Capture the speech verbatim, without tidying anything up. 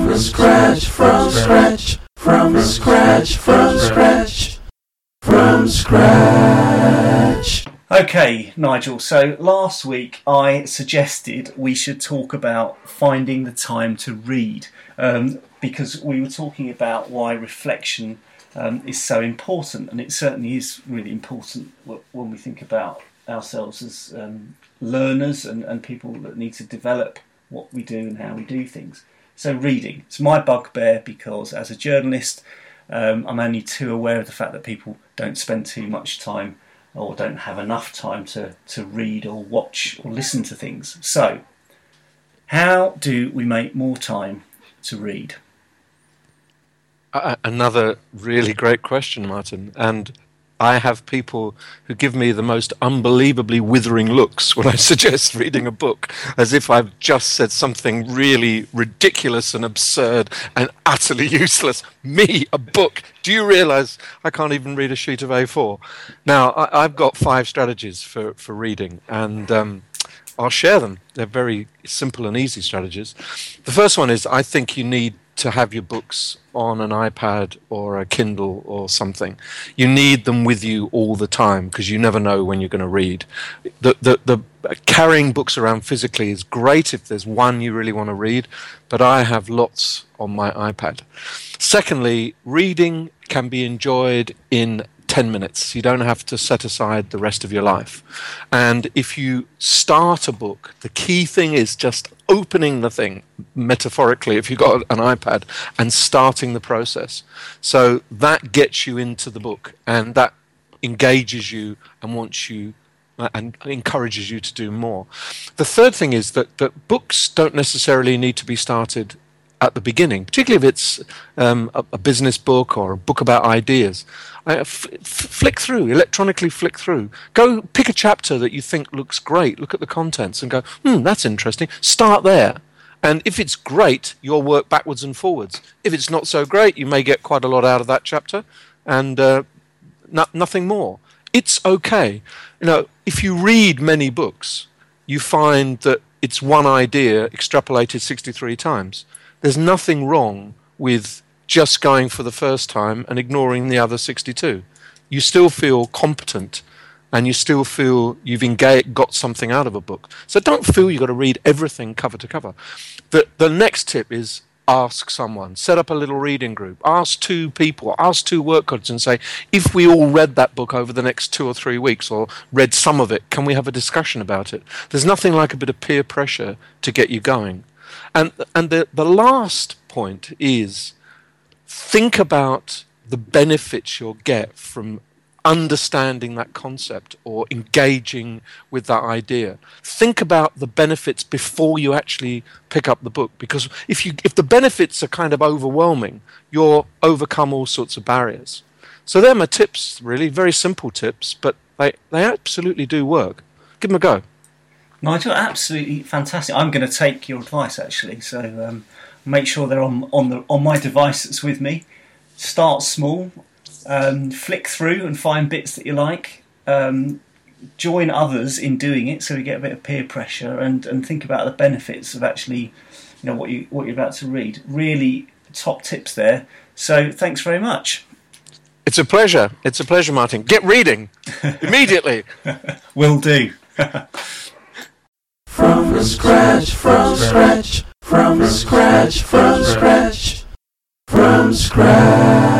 From scratch, from scratch, from scratch, from scratch, from scratch. Okay, Nigel, so last week I suggested we should talk about finding the time to read, um, because we were talking about why reflection um, is so important, and it certainly is really important when we think about ourselves as um, learners and, and people that need to develop what we do and how we do things. So reading, it's my bugbear because as a journalist um, I'm only too aware of the fact that people don't spend too much time or don't have enough time to, to read or watch or listen to things. So, how do we make more time to read? Uh, another really great question, Martin. And I have people who give me the most unbelievably withering looks when I suggest reading a book, as if I've just said something really ridiculous and absurd and utterly useless. Me, a book? Do you realise I can't even read a sheet of A four? Now, I, I've got five strategies for, for reading, and um, I'll share them. They're very simple and easy strategies. The first one is I think you need to have your books on an iPad or a Kindle or something. You need them with you all the time because you never know when you're going to read. The, the, the carrying books around physically is great if there's one you really want to read, but I have lots on my iPad. Secondly, reading can be enjoyed in ten minutes. You don't have to set aside the rest of your life. And if you start a book, the key thing is just opening the thing, metaphorically, if you've got an iPad, and starting the process. So that gets you into the book, and that engages you and wants you uh, and encourages you to do more. The third thing is that, that books don't necessarily need to be started at the beginning, particularly if it's um, a, a business book or a book about ideas. Uh, f- f- flick through, electronically flick through. Go pick a chapter that you think looks great, look at the contents and go, hmm, that's interesting. Start there. And if it's great, you'll work backwards and forwards. If it's not so great, you may get quite a lot out of that chapter and uh, no- nothing more. It's okay. You know, if you read many books, you find that it's one idea extrapolated sixty-three times. There's nothing wrong with just going for the first time and ignoring the other sixty-two. You still feel competent and you still feel you've engaged, got something out of a book. So don't feel you've got to read everything cover to cover. The, the next tip is ask someone. Set up a little reading group. Ask two people, ask two work colleagues and say, if we all read that book over the next two or three weeks or read some of it, can we have a discussion about it? There's nothing like a bit of peer pressure to get you going. And and the, the last point is think about the benefits you'll get from understanding that concept or engaging with that idea. Think about the benefits before you actually pick up the book, because if you if the benefits are kind of overwhelming, you'll overcome all sorts of barriers. So they're my tips, really, very simple tips, but they, they absolutely do work. Give them a go. Nigel, absolutely fantastic. I'm going to take your advice, actually. So um, make sure they're on on the on my device that's with me. Start small, um, flick through and find bits that you like. Um, join others in doing it, so you get a bit of peer pressure, and, and think about the benefits of actually, you know, what you what you're about to read. Really top tips there. So thanks very much. It's a pleasure. It's a pleasure, Martin. Get reading immediately. Will do. From scratch, from scratch, from scratch, from scratch, from scratch.